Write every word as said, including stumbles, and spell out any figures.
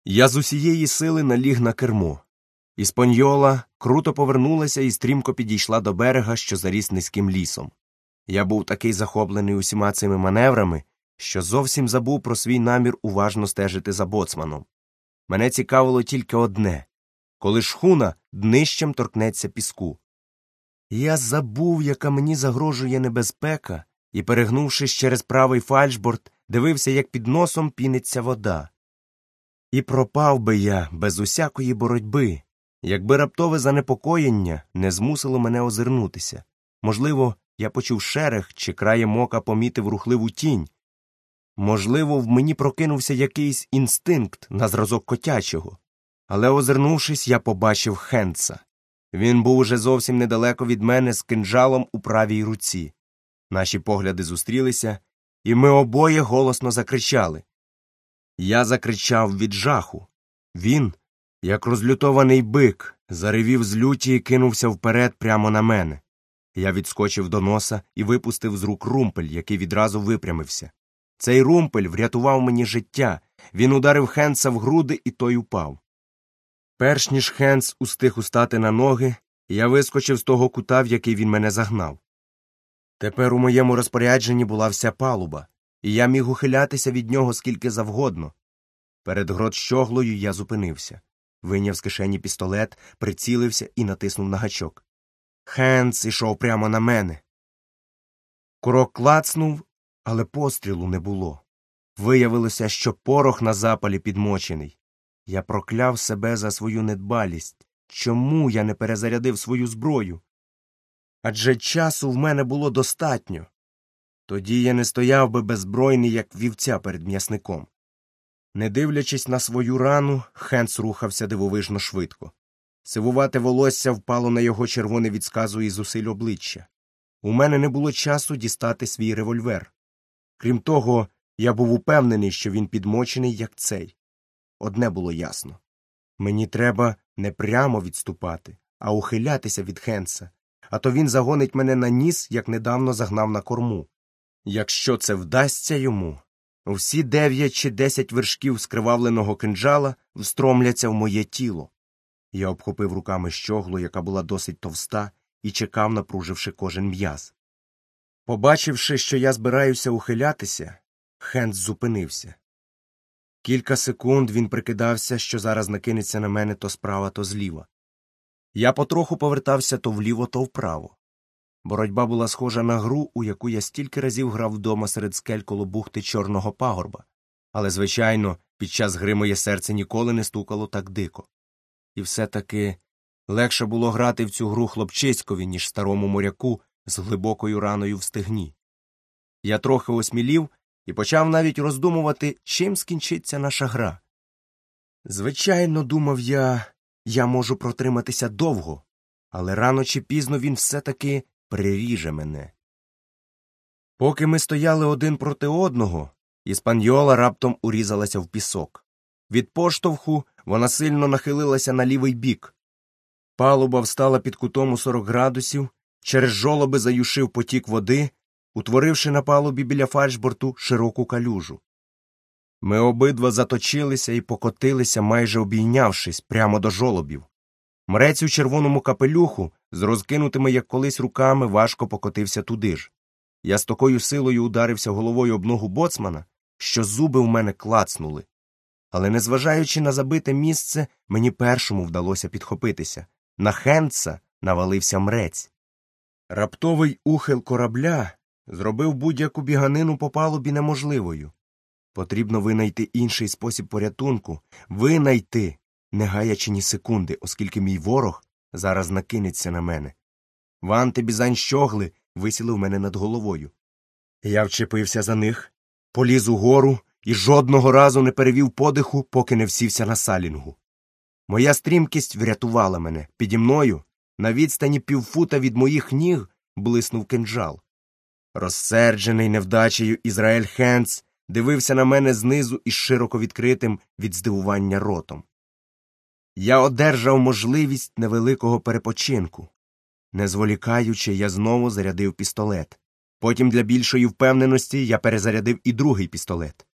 Я з усієї сили наліг на кермо. Іспаньола круто повернулася і стрімко підійшла до берега, що заріс низьким лісом. Я був такий захоплений усіма цими маневрами, що зовсім забув про свій намір уважно стежити за боцманом. Мене цікавило тільки одне – коли шхуна днищем торкнеться піску. Я забув, яка мені загрожує небезпека, і, перегнувшись через правий фальшборд, дивився, як під носом піниться вода. І пропав би я без усякої боротьби, якби раптове занепокоєння не змусило мене озирнутися. Можливо, я почув шерех, чи краєм ока помітив рухливу тінь. Можливо, в мені прокинувся якийсь інстинкт на зразок котячого. Але, озирнувшись, я побачив Хендса. Він був уже зовсім недалеко від мене з кинджалом у правій руці. Наші погляди зустрілися, і ми обоє голосно закричали. Я закричав від жаху. Він, як розлютований бик, заревів з люті і кинувся вперед прямо на мене. Я відскочив до носа і випустив з рук румпель, який відразу випрямився. Цей румпель врятував мені життя. Він ударив Хендса в груди, і той упав. Перш ніж Хендс устиг устати на ноги, я вискочив з того кута, в який він мене загнав. Тепер у моєму розпорядженні була вся палуба, і я міг ухилятися від нього скільки завгодно. Перед грот-щоглою я зупинився. Вийняв з кишені пістолет, прицілився і натиснув на гачок. Хендс ішов прямо на мене. Курок клацнув, але пострілу не було. Виявилося, що порох на запалі підмочений. Я прокляв себе за свою недбалість. Чому я не перезарядив свою зброю? Адже часу в мене було достатньо. Тоді я не стояв би беззбройний, як вівця перед м'ясником. Не дивлячись на свою рану, Хендс рухався дивовижно швидко. Сивувате волосся впало на його червоне від сказу і зусиль обличчя. У мене не було часу дістати свій револьвер. Крім того, я був упевнений, що він підмочений, як цей. Одне було ясно. Мені треба не прямо відступати, а ухилятися від Хендса, а то він загонить мене на ніс, як недавно загнав на корму. Якщо це вдасться йому, всі дев'ять чи десять вершків скривавленого кинджала встромляться в моє тіло. Я обхопив руками щоглу, яка була досить товста, і чекав, напруживши кожен м'яз. Побачивши, що я збираюся ухилятися, Хендс зупинився. Кілька секунд він прикидався, що зараз накинеться на мене то справа, то зліва. Я потроху повертався то вліво, то вправо. Боротьба була схожа на гру, у яку я стільки разів грав вдома серед скель коло бухти Чорного пагорба. Але, звичайно, під час гри моє серце ніколи не стукало так дико. І все-таки легше було грати в цю гру хлопчиськові, ніж старому моряку з глибокою раною в стегні. Я трохи осмілів і почав навіть роздумувати, чим скінчиться наша гра. Звичайно, думав я, я можу протриматися довго, але рано чи пізно він все-таки приріже мене. Поки ми стояли один проти одного, Іспаньола раптом урізалася в пісок. Від поштовху вона сильно нахилилася на лівий бік. Палуба встала під кутом у сорок градусів, через жолоби заюшив потік води, утворивши на палубі біля фальшборту широку калюжу. Ми обидва заточилися і покотилися, майже обійнявшись, прямо до жолобів. Мрець у червоному капелюху, з розкинутими, як колись, руками, важко покотився туди ж. Я з такою силою ударився головою об ногу боцмана, що зуби в мене клацнули. Але, незважаючи на забите місце, мені першому вдалося підхопитися. На Хендса навалився мрець. Раптовий ухил корабля зробив будь-яку біганину по палубі неможливою. Потрібно винайти інший спосіб порятунку, винайти, не гаячи ні секунди, оскільки мій ворог зараз накинеться на мене. Ванти бізань щогли висіли в мене над головою. Я вчепився за них, поліз угору і жодного разу не перевів подиху, поки не всівся на салінгу. Моя стрімкість врятувала мене. Піді мною, на відстані півфута від моїх ніг, блиснув кинджал. Розсерджений невдачею Ізраїль Хендс дивився на мене знизу із широко відкритим від здивування ротом. Я одержав можливість невеликого перепочинку. Не зволікаючи, я знову зарядив пістолет. Потім для більшої впевненості я перезарядив і другий пістолет.